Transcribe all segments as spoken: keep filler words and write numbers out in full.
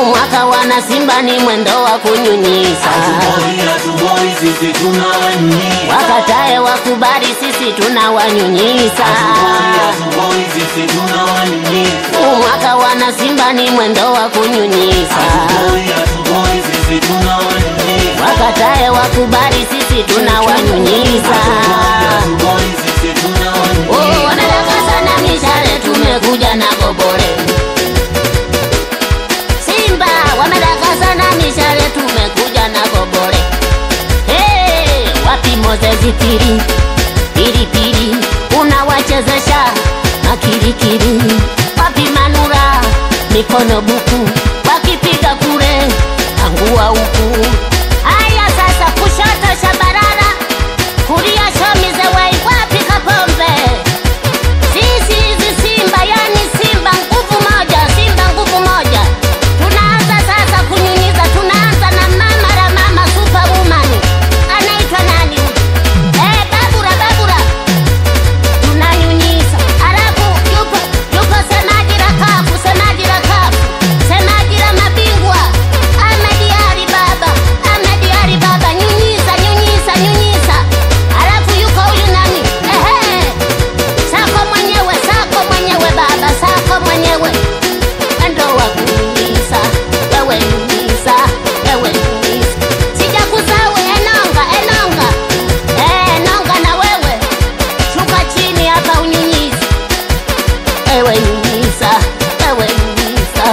Mwaka wana Simba ni mwendo wa kunyunyiza. Hatuboi sisi tunawanyunyiza. Wakatae wakubali sisi tunawanyunyiza. Hatuboi sisi tunawanyunyiza. Mwaka wana Simba ni mwendo wa kunyunyiza. Hatuboi sisi tunawanyunyiza. Wakatae wakubali sisi tunawanyunyiza. Hatuboi sisi tunawanyunyiza. Oh, wanataka sana mishale tumekuja na gobole. Simba wametaka sana mishale tumekuja na gobole. Hey, wapi Mozezi pili pili pili unawachezesha makirikiri. Wapi Manura mikono buku wakipiga kule angua huku. Haya sasa kushoto Shabarara kulia Shomize wei wapi Kapombe. Sisi hizi Simba yani Simba nguvu moja, Simba nguvu moja. Tunaanza sasa kunyunyiza, tunaanza na mama la mama superwoman. Anaitwa nani? Eh, Babura Babura. Tunanyunyiza. Alafu yupo yupo semaji la kafu, semaji la kafu. Semaji la mabingwa. Ahmed Ali baba, Ahmed Ali baba nyunyiza, nyunyiza, nyunyiza. Alafu yuko huyu nani? Ehe. Sako mwenyewe, sako mwenyewe baba, sako mwenyewe. Ndo wa kunyunyiza, wewe nyunyiza, wewe nyunyiza. Sijakusahau Enonga, Enonga. Eh, Enonga na wewe. Shuka chini hapa unyunyize. Wewe nyunyiza, wewe nyunyiza.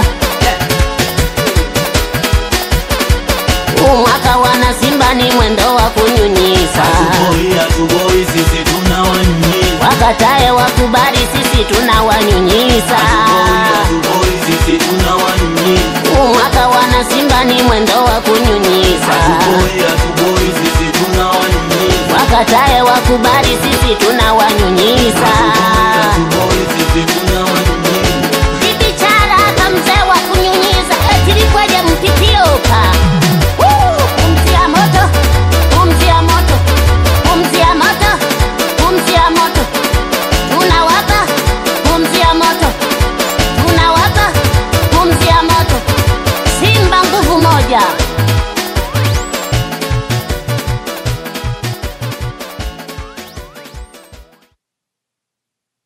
Mwaka wana Simba ni mwendo wa kunyunyiza. Hatuboi, hatuboi sisi tunawanyunyiza. Wakatae wakubali sisi tunawanyunyiza. Hatuboi sisi tunawanyunyiza. Mwaka wana Simba ni mwendo wa kunyunyiza. Hatuboi, hatuboi sisi tunawanyunyiza. Wakatae wakubali sisi tunawanyunyiza.